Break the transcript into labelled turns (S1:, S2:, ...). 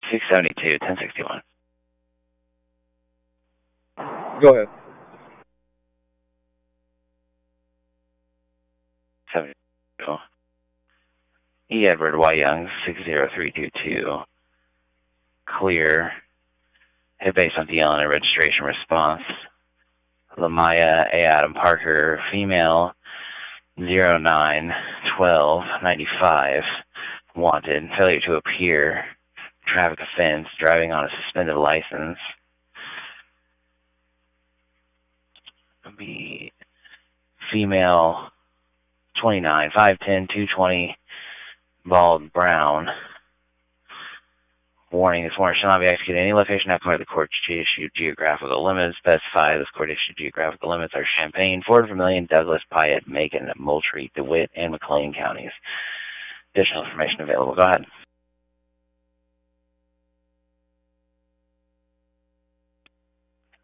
S1: 672, 1061.
S2: Go ahead.
S1: 72. E. Edward Y. Young, 60322. Clear. Hit base on DLN and registration response. Lamaya A. Adam Parker, female, 09-12-95. Wanted. Failure to appear. Traffic offense. Driving on a suspended license. Be female, 29, 5'10", 220, bald, brown. Warning, this warrant shall not be executed in any location outside of the court-issued geographical limits. Specify this court-issued geographical limits are Champaign, Fort Vermilion, Douglas, Piatt, Macon, Moultrie, DeWitt, and McLean counties. Additional information available. Go ahead.